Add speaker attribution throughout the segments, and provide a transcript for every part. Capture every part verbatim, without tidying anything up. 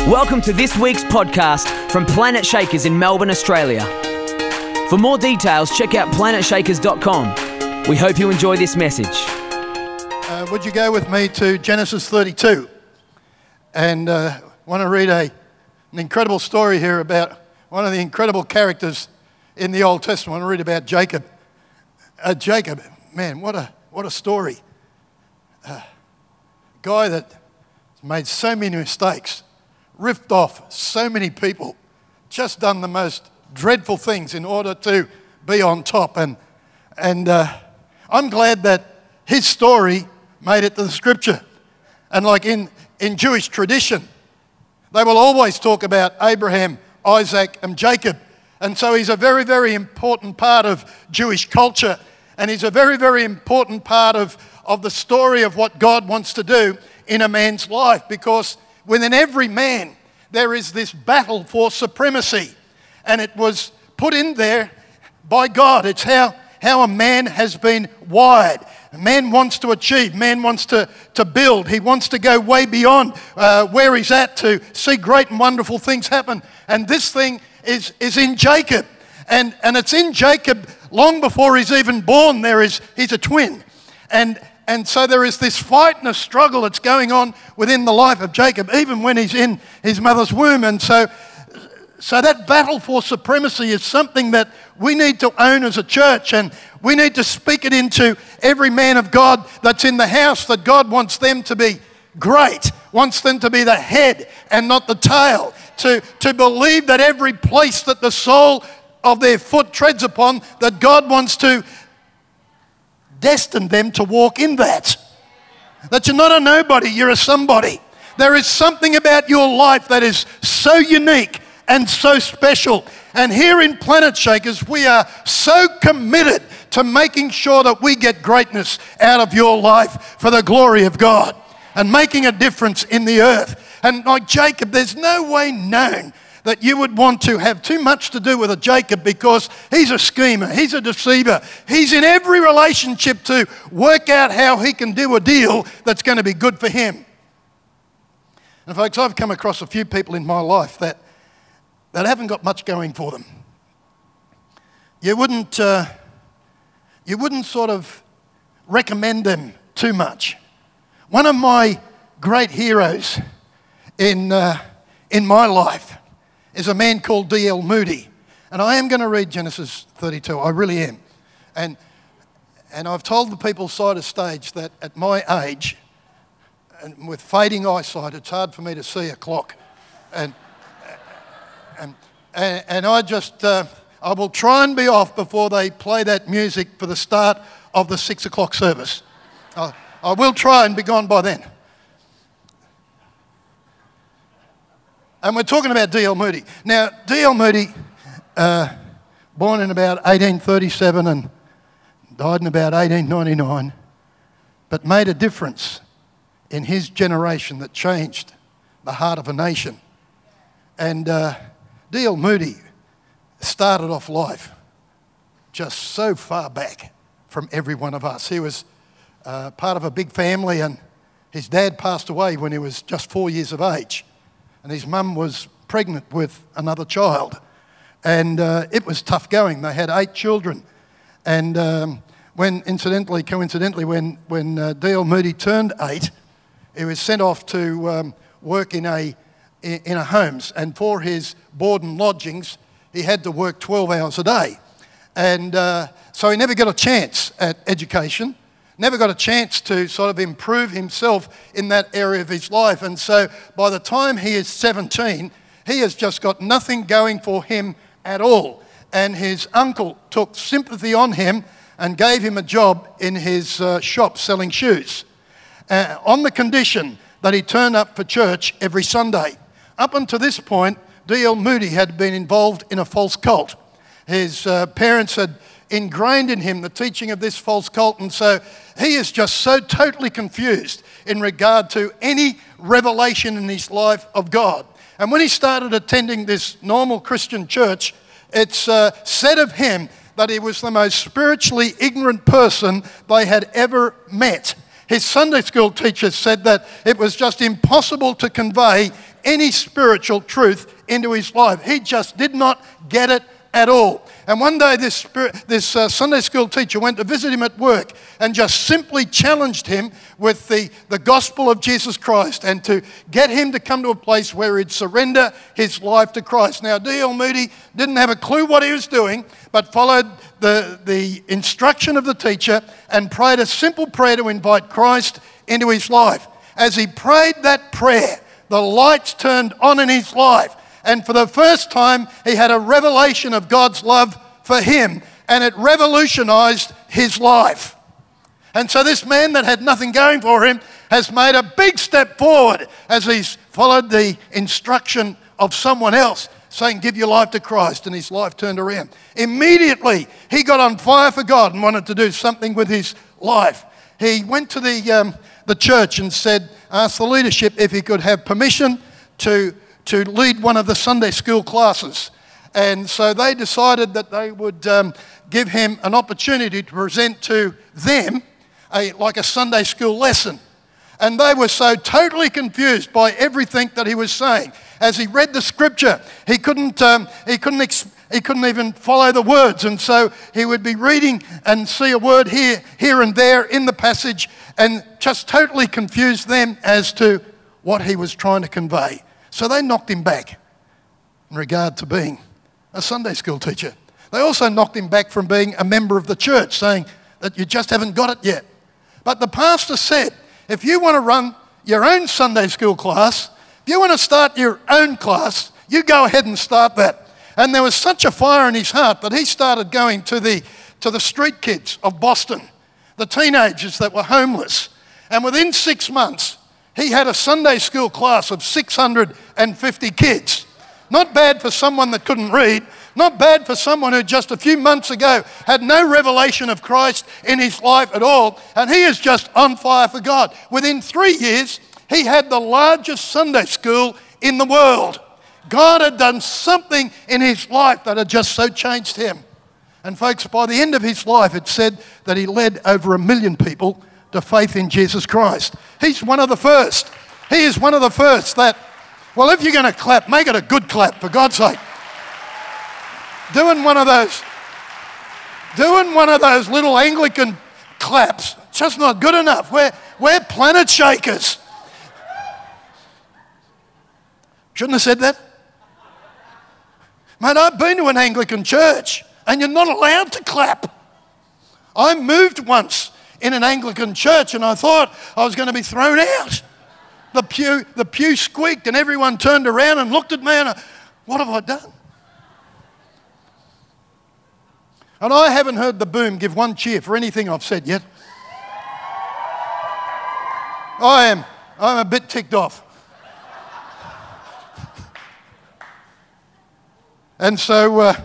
Speaker 1: Welcome to this week's podcast from Planet Shakers in Melbourne, Australia. For more details, check out planet shakers dot com. We hope you enjoy this message.
Speaker 2: Uh, would you go with me to Genesis thirty-two? And uh, I want to read a, an incredible story here about one of the incredible characters in the Old Testament. I want to read about Jacob. Uh, Jacob, man, what a what a story. Uh, guy that made so many mistakes, ripped off so many people, just done the most dreadful things in order to be on top. And and uh, I'm glad that his story made it to the scripture. And like in, in Jewish tradition, they will always talk about Abraham, Isaac, and Jacob. And so he's a very, very important part of Jewish culture. And he's a very, very important part of, of the story of what God wants to do in a man's life, because within every man there is this battle for supremacy, and it was put in there by God. It's how, how a man has been wired. A man wants to achieve, man wants to, to build, he wants to go way beyond uh, where he's at to see great and wonderful things happen. And this thing is, is in Jacob, and, and it's in Jacob long before he's even born. There is, he's a twin, and And so there is this fight and a struggle that's going on within the life of Jacob, even when he's in his mother's womb. And so, so that battle for supremacy is something that we need to own as a church, and we need to speak it into every man of God that's in the house, that God wants them to be great, wants them to be the head and not the tail, to, to believe that every place that the sole of their foot treads upon, that God wants to destined them to walk in that. That you're not a nobody, you're a somebody. There is something about your life that is so unique and so special. And here in Planet Shakers, we are so committed to making sure that we get greatness out of your life for the glory of God and making a difference in the earth. And like Jacob, there's no way known that you would want to have too much to do with a Jacob, because he's a schemer, he's a deceiver. He's in every relationship to work out how he can do a deal that's going to be good for him. And folks, I've come across a few people in my life that, that haven't got much going for them. You wouldn't, uh, you wouldn't sort of recommend them too much. One of my great heroes in, uh, in my life is a man called D L Moody. And I am going to read Genesis thirty-two, I really am. And and I've told the people side of stage that at my age, and with fading eyesight, it's hard for me to see a clock. And and, and, and I just, uh, I will try and be off before they play that music for the start of the six o'clock service. I, I will try and be gone by then. And we're talking about D L Moody. Now, D L Moody, uh, born in about eighteen thirty-seven and died in about eighteen ninety-nine, but made a difference in his generation that changed the heart of a nation. And uh, D L Moody started off life just so far back from every one of us. He was uh, part of a big family, and his dad passed away when he was just four years of age. And his mum was pregnant with another child. And uh, it was tough going. They had eight children. And um, when, incidentally, coincidentally, when, when uh, D L Moody turned eight, he was sent off to um, work in a, in a homes. And for his board and lodgings, he had to work twelve hours a day. And uh, so he never got a chance at education. Never got a chance to sort of improve himself in that area of his life. And so by the time he is seventeen, he has just got nothing going for him at all. And his uncle took sympathy on him and gave him a job in his uh, shop selling shoes, uh, on the condition that he turned up for church every Sunday. Up until this point, D L Moody had been involved in a false cult. His uh, parents had ingrained in him the teaching of this false cult, and so he is just so totally confused in regard to any revelation in his life of God. And when he started attending this normal Christian church, it's uh, said of him that he was the most spiritually ignorant person they had ever met. His Sunday school teacher said that it was just impossible to convey any spiritual truth into his life. He just did not get it at all. And one day this, spirit, this uh, Sunday school teacher went to visit him at work and just simply challenged him with the, the gospel of Jesus Christ and to get him to come to a place where he'd surrender his life to Christ. Now, D L Moody didn't have a clue what he was doing, but followed the, the instruction of the teacher and prayed a simple prayer to invite Christ into his life. As he prayed that prayer, the lights turned on in his life. And for the first time, he had a revelation of God's love for him, and it revolutionized his life. And so this man that had nothing going for him has made a big step forward as he's followed the instruction of someone else saying, give your life to Christ, and his life turned around. Immediately, he got on fire for God and wanted to do something with his life. He went to the, um, the church and said, asked the leadership if he could have permission to to lead one of the Sunday school classes. And so they decided that they would um, give him an opportunity to present to them a, like a Sunday school lesson. And they were so totally confused by everything that he was saying. As he read the scripture, he couldn't, um, he couldn't, ex- he couldn't even follow the words. And so he would be reading and see a word here, here and there in the passage, and just totally confused them as to what he was trying to convey. So they knocked him back in regard to being a Sunday school teacher. They also knocked him back from being a member of the church, saying that you just haven't got it yet. But the pastor said, if you want to run your own Sunday school class, if you want to start your own class, you go ahead and start that. And there was such a fire in his heart that he started going to the, to the street kids of Boston, the teenagers that were homeless. And within six months, he had a Sunday school class of six hundred fifty kids. Not bad for someone that couldn't read. Not bad for someone who just a few months ago had no revelation of Christ in his life at all. And he is just on fire for God. Within three years, he had the largest Sunday school in the world. God had done something in his life that had just so changed him. And folks, by the end of his life, it said that he led over a million people to faith in Jesus Christ. He's one of the first. He is one of the first that, well, if you're going to clap, make it a good clap, for God's sake. Doing one of those, doing one of those little Anglican claps, just not good enough. We're, we're planet shakers. Shouldn't have said that. Mate, I've been to an Anglican church, and you're not allowed to clap. I moved once in an Anglican church, and I thought I was going to be thrown out. The pew, the pew squeaked, and everyone turned around and looked at me, and I, what have I done? And I haven't heard the boom give one cheer for anything I've said yet. I am, I'm a bit ticked off. And so, uh,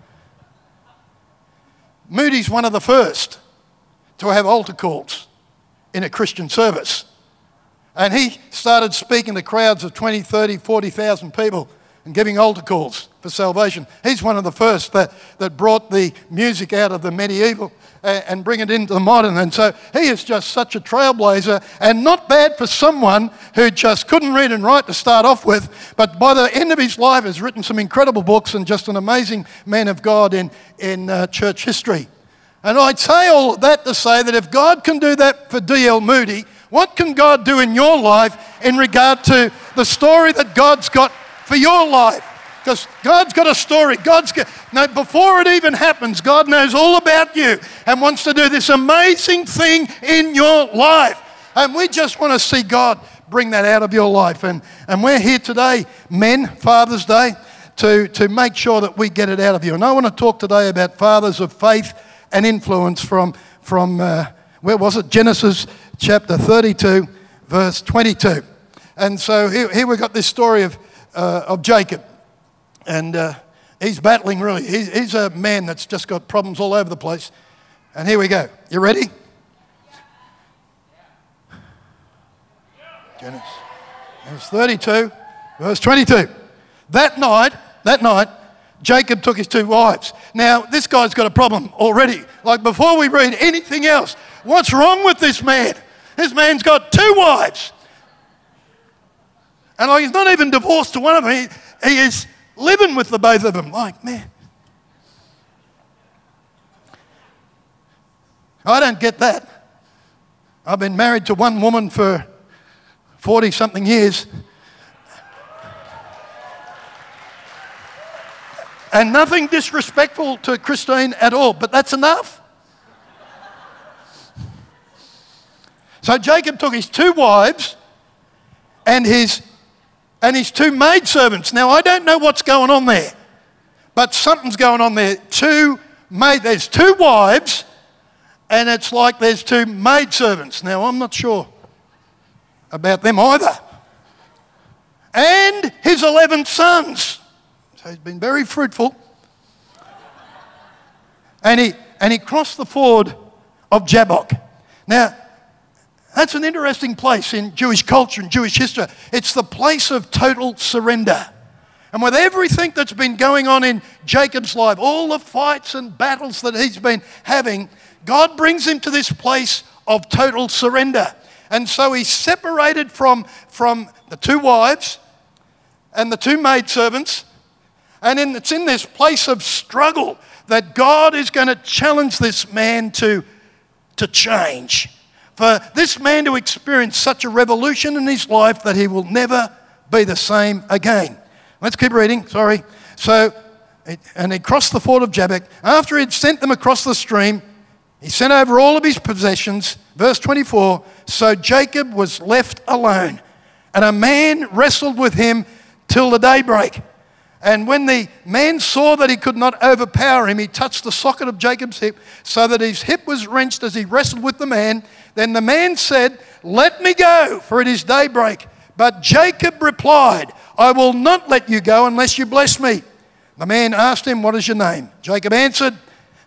Speaker 2: Moody's one of the first to have altar calls in a Christian service. And he started speaking to crowds of twenty, thirty, forty thousand people and giving altar calls for salvation. He's one of the first that, that brought the music out of the medieval and, and bring it into the modern. And so he is just such a trailblazer, and not bad for someone who just couldn't read and write to start off with, but by the end of his life has written some incredible books and just an amazing man of God in, in uh, church history. And I'd say all of that to say that if God can do that for D L Moody, what can God do in your life in regard to the story that God's got for your life? Because God's got a story. God's got, no, before it even happens, God knows all about you and wants to do this amazing thing in your life. And we just want to see God bring that out of your life. And, and we're here today, men, Father's Day, to, to make sure that we get it out of you. And I want to talk today about fathers of faith and influence from, from uh, where was it? Genesis chapter thirty-two, verse twenty-two. And so here, here we've got this story of, uh, of Jacob. And uh, he's battling really. He's, he's a man that's just got problems all over the place. And here we go. You ready? Genesis, Genesis thirty-two, verse twenty-two. That night, that night, Jacob took his two wives. Now, this guy's got a problem already. Like, before we read anything else, what's wrong with this man? This man's got two wives. And like he's not even divorced to one of them. He, he is living with the both of them. Like, man. I don't get that. I've been married to one woman for forty-something years. And nothing disrespectful to Christine at all, but that's enough. So Jacob took his two wives and his and his two maidservants. Now, I don't know what's going on there, but something's going on there. Two maid, there's two wives, and it's like there's two maidservants. Now, I'm not sure about them either. And his eleven sons. So he's been very fruitful. And he, and he crossed the ford of Jabbok. Now, that's an interesting place in Jewish culture and Jewish history. It's the place of total surrender. And with everything that's been going on in Jacob's life, all the fights and battles that he's been having, God brings him to this place of total surrender. And so he's separated from, from the two wives and the two maidservants. And in, it's in this place of struggle that God is going to challenge this man to, to change. For this man to experience such a revolution in his life that he will never be the same again. Let's keep reading, sorry. So, and he crossed the ford of Jabbok. After he'd sent them across the stream, he sent over all of his possessions. Verse twenty-four, so Jacob was left alone, and a man wrestled with him till the daybreak. And when the man saw that he could not overpower him, he touched the socket of Jacob's hip, so that his hip was wrenched as he wrestled with the man. Then the man said, let me go, for it is daybreak. But Jacob replied, I will not let you go unless you bless me. The man asked him, what is your name? Jacob answered,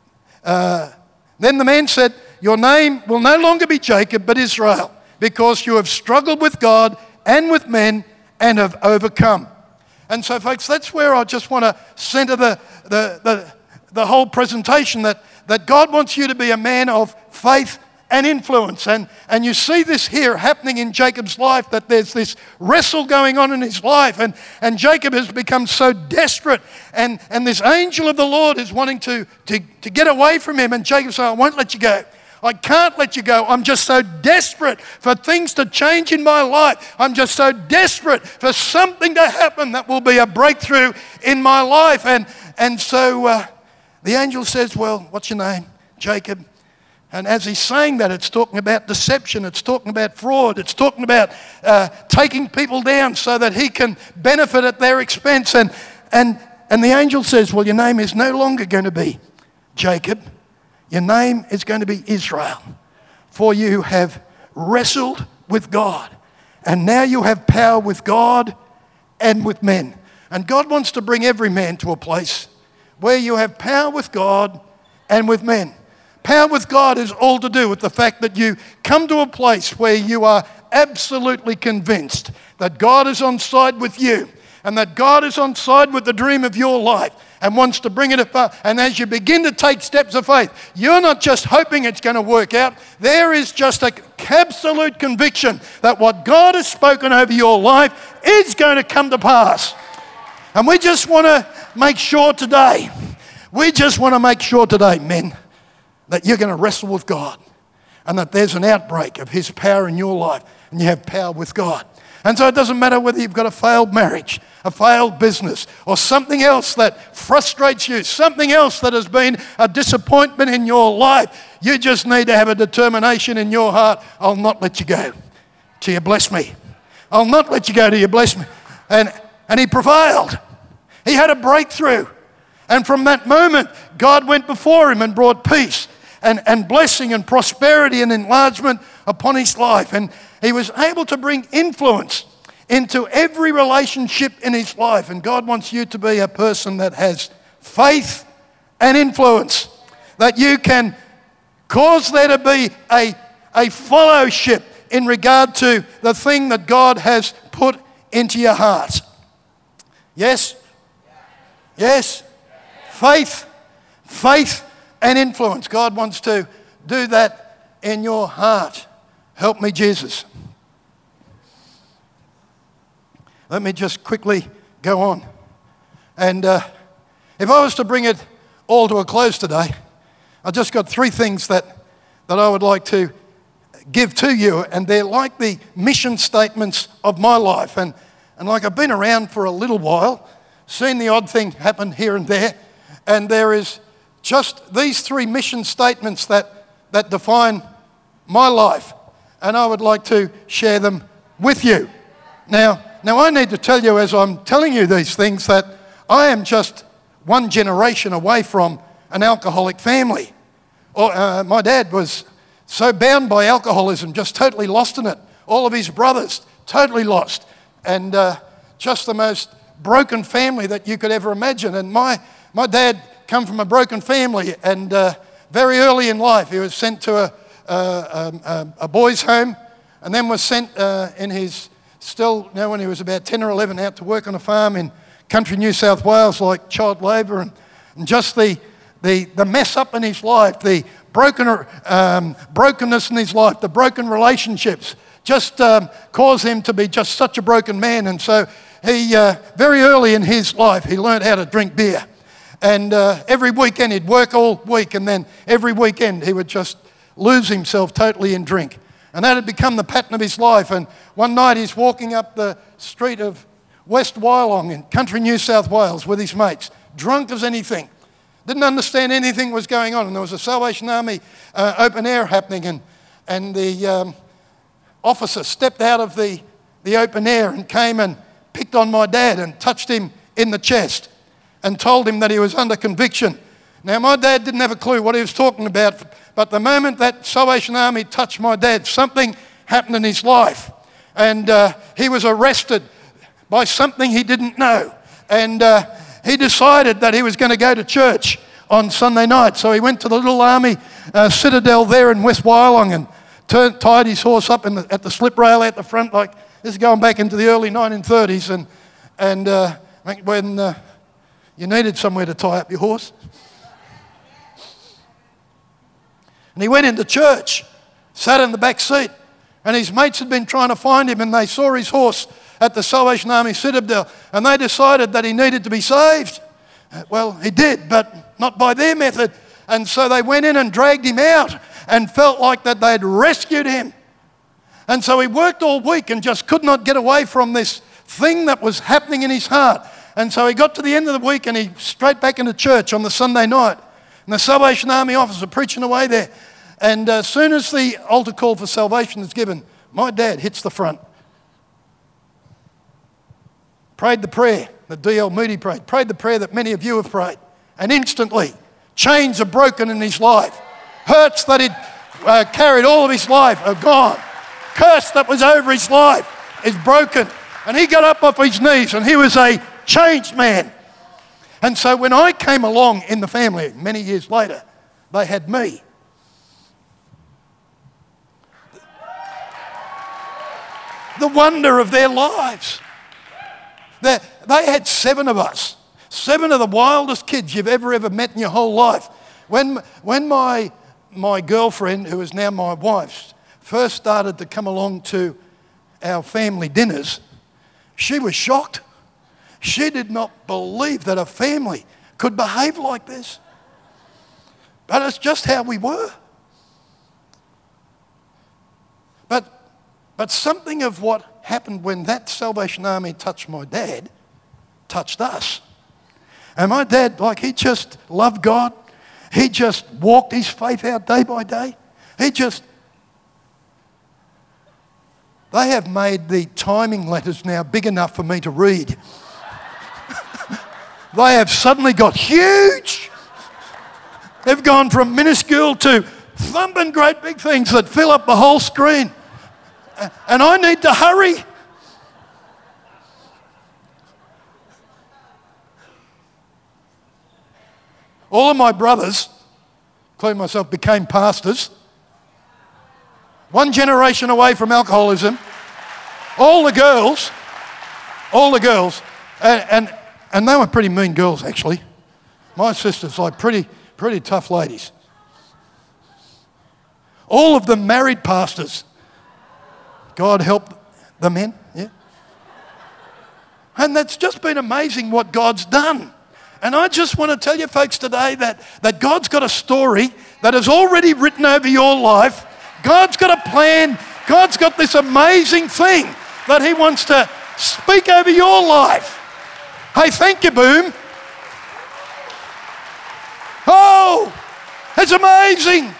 Speaker 2: uh, then the man said, your name will no longer be Jacob, but Israel, because you have struggled with God and with men and have overcome. And so, folks, that's where I just want to center the, the, the, the whole presentation, that, that God wants you to be a man of faith and influence. And, and you see this here happening in Jacob's life, that there's this wrestle going on in his life. And, and Jacob has become so desperate. And, and this angel of the Lord is wanting to, to, to get away from him. And Jacob says, I won't let you go. I can't let you go. I'm just so desperate for things to change in my life. I'm just so desperate for something to happen that will be a breakthrough in my life. And, and so uh, the angel says, well, what's your name? Jacob. And as he's saying that, it's talking about deception. It's talking about fraud. It's talking about uh, taking people down so that he can benefit at their expense. And, and, and the angel says, well, your name is no longer going to be Jacob. Your name is going to be Israel, for you have wrestled with God, and now you have power with God and with men. And God wants to bring every man to a place where you have power with God and with men. Power with God is all to do with the fact that you come to a place where you are absolutely convinced that God is on side with you, and that God is on side with the dream of your life and wants to bring it apart. And as you begin to take steps of faith, you're not just hoping it's going to work out. There is just an absolute conviction that what God has spoken over your life is going to come to pass. And we just want to make sure today, we just want to make sure today, men, that you're going to wrestle with God and that there's an outbreak of his power in your life and you have power with God. And so it doesn't matter whether you've got a failed marriage, a failed business, or something else that frustrates you, something else that has been a disappointment in your life. You just need to have a determination in your heart. I'll not let you go till you bless me. I'll not let you go till you bless me. And, and he prevailed. He had a breakthrough. And from that moment, God went before him and brought peace and, and blessing and prosperity and enlargement upon his life. And he was able to bring influence into every relationship in his life. And God wants you to be a person that has faith and influence, that you can cause there to be a, a fellowship in regard to the thing that God has put into your heart. Yes? Yes? Faith, faith and influence. God wants to do that in your heart. Help me, Jesus. let me just quickly go on. And uh, if I was to bring it all to a close today, I've just got three things that, that I would like to give to you, and they're like the mission statements of my life. And, and like I've been around for a little while, seen the odd thing happen here and there, and there is just these three mission statements that, that define my life, and I would like to share them with you. Now, now I need to tell you, as I'm telling you these things, that I am just one generation away from an alcoholic family. Or, uh, my dad was so bound by alcoholism, just totally lost in it. All of his brothers, totally lost. And uh, just the most broken family that you could ever imagine. And my, my dad come from a broken family, and uh, very early in life he was sent to a, a, a, a boys' home, and then was sent uh, in his, still, you know, when he was about ten or eleven, out to work on a farm in country New South Wales, like child labour, and, and just the, the, the mess up in his life, the broken, um, brokenness in his life, the broken relationships, just um, caused him to be just such a broken man. And so he, uh, very early in his life, he learned how to drink beer. And uh, every weekend he'd work all week, and then every weekend he would just lose himself totally in drink. And that had become the pattern of his life. And one night he's walking up the street of West Wyalong in country New South Wales with his mates, drunk as anything. Didn't understand anything was going on. And there was a Salvation Army uh, open air happening, and, and the um, officer stepped out of the, the open air and came and picked on my dad and touched him in the chest and told him that he was under conviction. Now, my dad didn't have a clue what he was talking about, but the moment that Salvation Army touched my dad, something happened in his life. And uh, he was arrested by something he didn't know. And uh, he decided that he was going to go to church on Sunday night. So he went to the little army uh, citadel there in West Wyalong and turned, tied his horse up in the, at the slip rail at the front. Like, this is going back into the early nineteen thirties. And, and uh, when uh, you needed somewhere to tie up your horse. And he went into church, sat in the back seat, and his mates had been trying to find him, and they saw his horse at the Salvation Army citadel, and they decided that he needed to be saved. Well, he did, but not by their method. And so they went in and dragged him out and felt like that they had rescued him. And so he worked all week and just could not get away from this thing that was happening in his heart. And so he got to the end of the week and he straight back into church on the Sunday night. And the Salvation Army officer preaching away there. And as soon as the altar call for salvation is given, my dad hits the front. Prayed the prayer that D L Moody prayed. Prayed the prayer that many of you have prayed. And instantly, chains are broken in his life. Hurts that he'd uh, carried all of his life are gone. Curse that was over his life is broken. And he got up off his knees and he was a changed man. And so when I came along in the family many years later, they had me. The wonder of their lives. They, they had seven of us. Seven of the wildest kids you've ever, ever met in your whole life. When, when my, my girlfriend, who is now my wife, first started to come along to our family dinners, she was shocked. She did not believe that a family could behave like this. But it's just how we were. But But something of what happened when that Salvation Army touched my dad touched us. And my dad, like, he just loved God. He just walked his faith out day by day. He just... They have made the timing letters now big enough for me to read. They have suddenly got huge. They've gone from minuscule to thumping great big things that fill up the whole screen. And I need to hurry. All of my brothers, including myself, became pastors. One generation away from alcoholism. All the girls, all the girls, and, and, and they were pretty mean girls, actually. My sisters, like pretty, pretty tough ladies. All of them married pastors. God help the men, yeah? And that's just been amazing what God's done. And I just want to tell you folks today that, that God's got a story that is already written over your life. God's got a plan. God's got this amazing thing that he wants to speak over your life. Hey, thank you, Boom. Oh, it's amazing.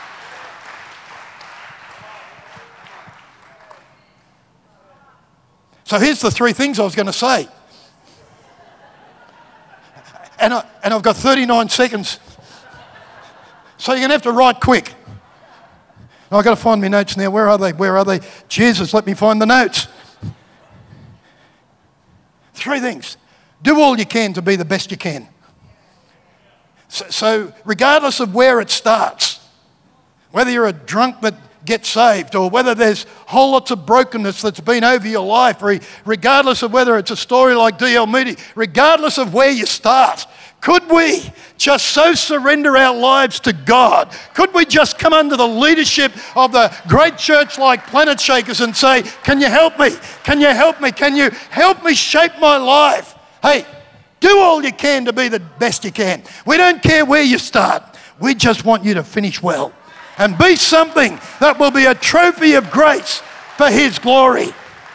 Speaker 2: So here's the three things I was going to say. And, I, and I've got thirty-nine seconds. So you're going to have to write quick. I've got to find my notes now. Where are they? Where are they? Jesus, let me find the notes. Three things. Do all you can to be the best you can. So, so regardless of where it starts, whether you're a drunk that gets saved or whether there's whole lots of brokenness that's been over your life, or regardless of whether it's a story like D L Moody, regardless of where you start, could we just so surrender our lives to God? Could we just come under the leadership of the great church like Planet Shakers and say, can you help me? Can you help me? Can you help me shape my life? Hey, do all you can to be the best you can. We don't care where you start. We just want you to finish well and be something that will be a trophy of grace for his glory.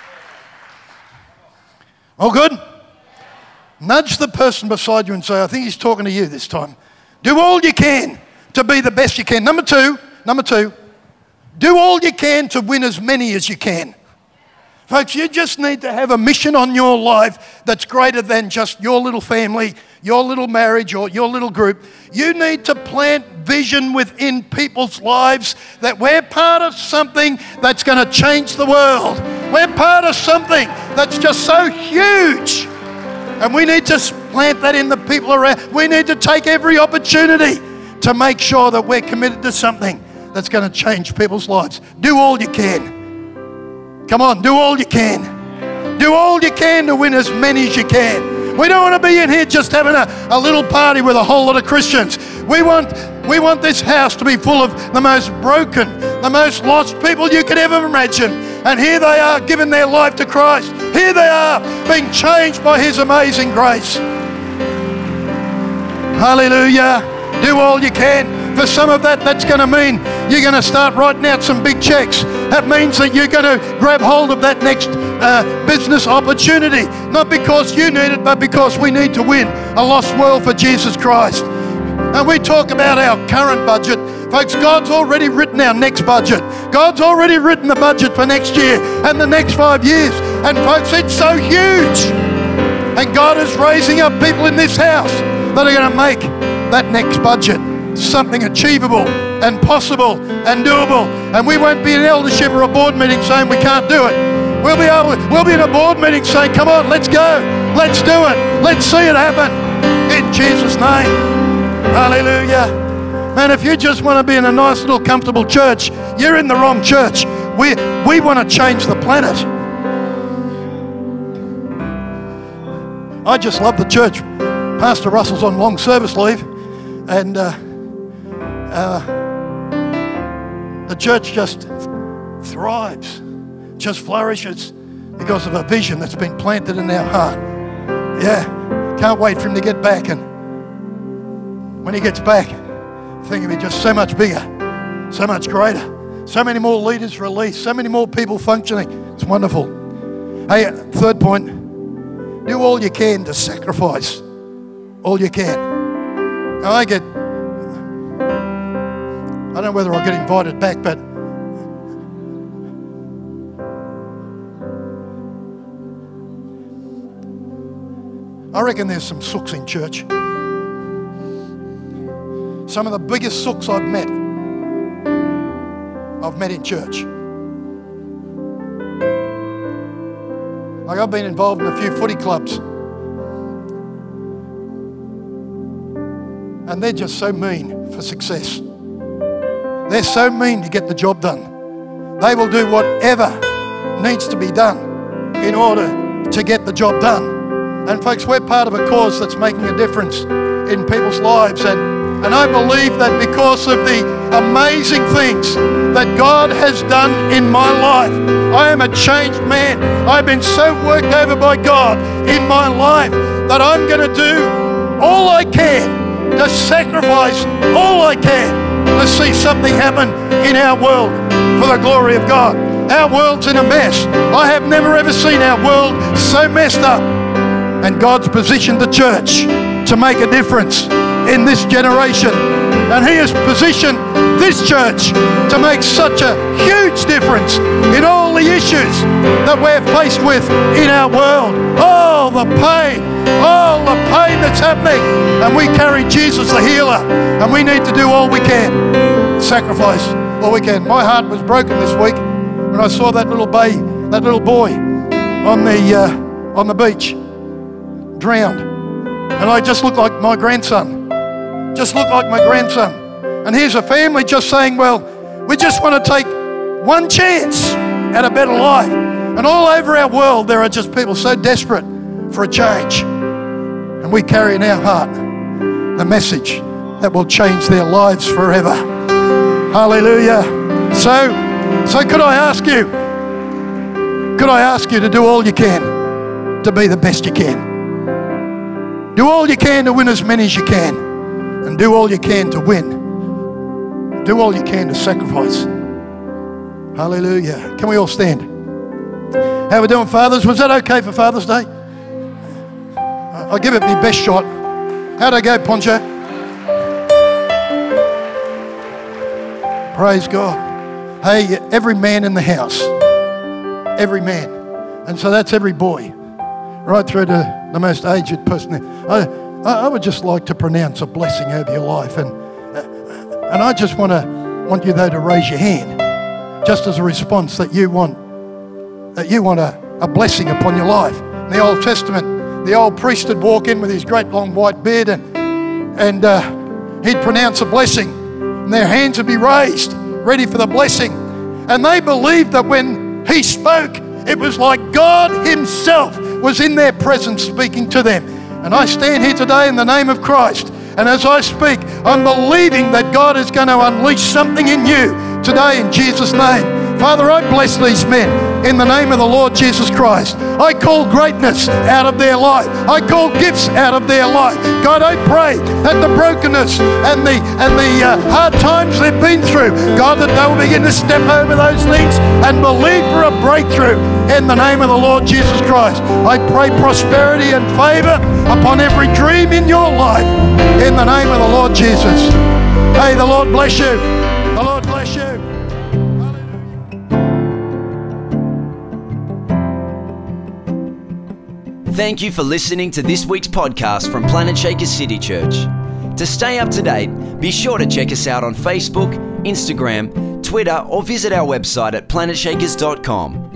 Speaker 2: All good? Nudge the person beside you and say, I think he's talking to you this time. Do all you can to be the best you can. Number two, number two, do all you can to win as many as you can. Folks, you just need to have a mission on your life that's greater than just your little family, your little marriage, or your little group. You need to plant vision within people's lives that we're part of something that's going to change the world. We're part of something that's just so huge. And we need to plant that in the people around. We need to take every opportunity to make sure that we're committed to something that's going to change people's lives. Do all you can. Come on, do all you can. Do all you can to win as many as you can. We don't want to be in here just having a, a little party with a whole lot of Christians. We want, we want this house to be full of the most broken, the most lost people you could ever imagine. And here they are giving their life to Christ. Here they are being changed by his amazing grace. Hallelujah. Do all you can. For some of that, that's going to mean you're going to start writing out some big checks. That means that you're going to grab hold of that next uh, business opportunity. Not because you need it, but because we need to win a lost world for Jesus Christ. And we talk about our current budget. Folks, God's already written our next budget. God's already written the budget for next year and the next five years. And folks, it's so huge. And God is raising up people in this house that are going to make that next budget something achievable and possible and doable. And we won't be an eldership or a board meeting saying we can't do it. We'll be able to, we'll be in a board meeting saying, come on, let's go. Let's do it. Let's see it happen. In Jesus' name. Hallelujah. Man, if you just want to be in a nice little comfortable church, you're in the wrong church. We, we want to change the planet. I just love the church. Pastor Russell's on long service leave, and uh, uh, the church just thrives, just flourishes because of a vision that's been planted in our heart. Yeah, can't wait for him to get back, and when he gets back, I think it'll be just so much bigger, so much greater, so many more leaders released, so many more people functioning. It's wonderful. Hey, third point, do all you can to sacrifice all you can. Now I get, I don't know whether I'll get invited back, but I reckon there's some sooks in church. Some of the biggest sooks I've met, I've met in church. Like I've been involved in a few footy clubs, and they're just so mean for success. They're so mean to get the job done. They will do whatever needs to be done in order to get the job done. And folks, we're part of a cause that's making a difference in people's lives. And And I believe that because of the amazing things that God has done in my life, I am a changed man. I've been so worked over by God in my life that I'm going to do all I can to sacrifice all I can to see something happen in our world for the glory of God. Our world's in a mess. I have never ever seen our world so messed up. And God's positioned the church to make a difference in this generation. And He has positioned this church to make such a huge difference in all the issues that we're faced with in our world. Oh, the pain, all the pain that's happening. And we carry Jesus the healer, and we need to do all we can, sacrifice all we can. My heart was broken this week when I saw that little baby, that little boy on the uh, on the beach, drowned. And I just looked like my grandson. Just looked like my grandson. And here's a family just saying, well, we just want to take one chance at a better life. And all over our world, there are just people so desperate for a change. And we carry in our heart the message that will change their lives forever. Hallelujah. So, so could I ask you, could I ask you to do all you can to be the best you can? Do all you can to win as many as you can. And do all you can to win. Do all you can to sacrifice. Hallelujah. Can we all stand? How are we doing, fathers? Was that okay for Father's Day? I'll give it my best shot. How'd I go, Poncho? Praise God. Hey, every man in the house. Every man. And so that's every boy. Right through to the most aged person there. I, I would just like to pronounce a blessing over your life. And and I just want to want you, though, to raise your hand, just as a response that you want that you want a, a blessing upon your life. In the Old Testament, the old priest would walk in with his great long white beard and, and uh, he'd pronounce a blessing. And their hands would be raised, ready for the blessing. And they believed that when he spoke, it was like God Himself was in their presence speaking to them. And I stand here today in the name of Christ. And as I speak, I'm believing that God is going to unleash something in you today in Jesus' name. Father, I bless these men in the name of the Lord Jesus Christ. I call greatness out of their life. I call gifts out of their life. God, I pray that the brokenness and the and the uh, hard times they've been through, God, that they will begin to step over those things and believe for a breakthrough in the name of the Lord Jesus Christ. I pray prosperity and favor upon every dream in your life in the name of the Lord Jesus. Hey, the Lord bless you. The Lord bless you.
Speaker 1: Thank you for listening to this week's podcast from Planet Shakers City Church. To stay up to date, be sure to check us out on Facebook, Instagram, Twitter, or visit our website at planet shakers dot com.